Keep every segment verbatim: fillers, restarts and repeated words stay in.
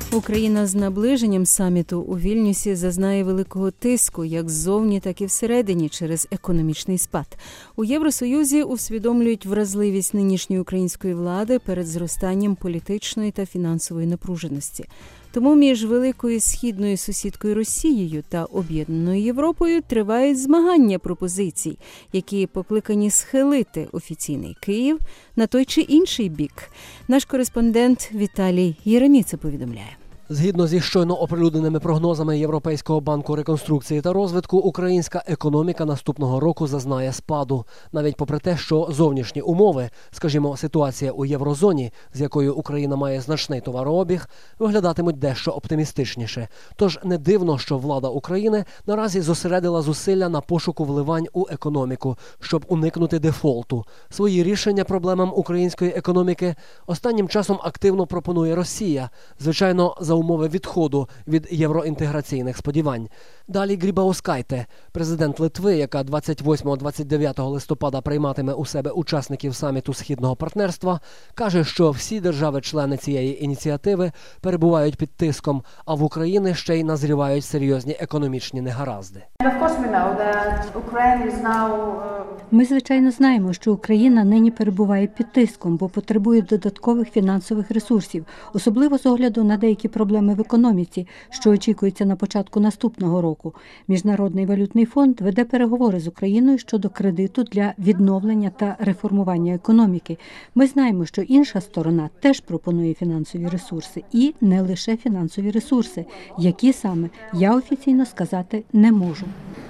Україна з наближенням саміту у Вільнюсі зазнає великого тиску як ззовні, так і всередині через економічний спад. У Євросоюзі усвідомлюють вразливість нинішньої української влади перед зростанням політичної та фінансової напруженості. Тому між великою східною сусідкою Росією та об'єднаною Європою тривають змагання пропозицій, які покликані схилити офіційний Київ на той чи інший бік. Наш кореспондент Віталій Єреміца повідомляє. Згідно зі щойно оприлюдненими прогнозами Європейського банку реконструкції та розвитку, українська економіка наступного року зазнає спаду. Навіть попри те, що зовнішні умови, скажімо, ситуація у єврозоні, з якою Україна має значний товарообіг, виглядатимуть дещо оптимістичніше. Тож не дивно, що влада України наразі зосередила зусилля на пошуку вливань у економіку, щоб уникнути дефолту. Свої рішення проблемам української економіки останнім часом активно пропонує Росія, звичайно, за умови відходу від євроінтеграційних сподівань. Далі Грибаускайте, президент Литви, яка двадцять восьмого - двадцять дев'ятого листопада прийматиме у себе учасників саміту Східного партнерства, каже, що всі держави-члени цієї ініціативи перебувають під тиском, а в Україні ще й назрівають серйозні економічні негаразди. Ми, звичайно, знаємо, що Україна нині перебуває під тиском, бо потребує додаткових фінансових ресурсів, особливо з огляду на деякі проблеми в економіці, що очікується на початку наступного року. Міжнародний валютний фонд веде переговори з Україною щодо кредиту для відновлення та реформування економіки. Ми знаємо, що інша сторона теж пропонує фінансові ресурси, і не лише фінансові ресурси, які саме я офіційно сказати не можу.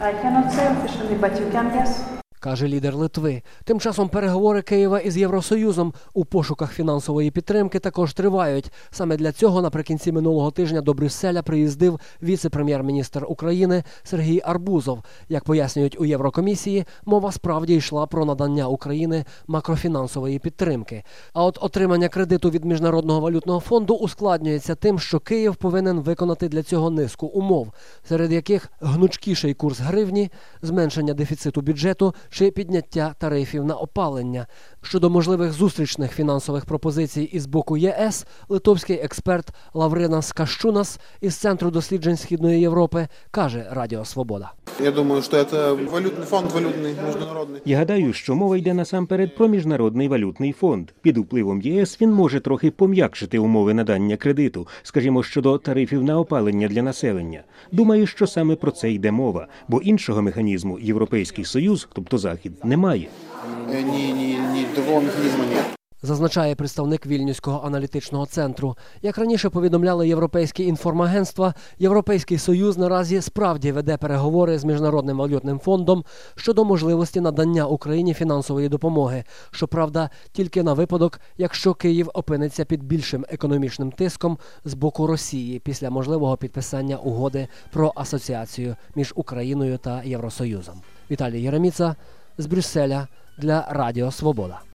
Каже лідер Литви. Тим часом переговори Києва із Євросоюзом у пошуках фінансової підтримки також тривають. Саме для цього наприкінці минулого тижня до Брюсселя приїздив віце-прем'єр-міністр України Сергій Арбузов. Як пояснюють у Єврокомісії, мова справді йшла про надання Україні макрофінансової підтримки. А от отримання кредиту від Міжнародного валютного фонду ускладнюється тим, що Київ повинен виконати для цього низку умов, серед яких гнучкіший курс гривні, зменшення дефіциту бюджету чи підняття тарифів на опалення. Щодо можливих зустрічних фінансових пропозицій із боку ЄС, литовський експерт Лавринас Кащунас із Центру досліджень Східної Європи каже Радіо Свобода. Я думаю, що це валютний фонд, валютний, міжнародний. Я гадаю, що мова йде насамперед про Міжнародний валютний фонд. Під впливом ЄС він може трохи пом'якшити умови надання кредиту, скажімо, щодо тарифів на опалення для населення. Думаю, що саме про це йде мова, бо іншого механізму Європейський Союз, тобто Захід, немає. Ні, ні, ні, такого механізму немає. Зазначає представник Вільнюського аналітичного центру. Як раніше повідомляли європейські інформагентства, Європейський Союз наразі справді веде переговори з Міжнародним валютним фондом щодо можливості надання Україні фінансової допомоги. Щоправда, тільки на випадок, якщо Київ опиниться під більшим економічним тиском з боку Росії після можливого підписання угоди про асоціацію між Україною та Євросоюзом. Віталій Єреміца з Брюсселя для Радіо Свобода.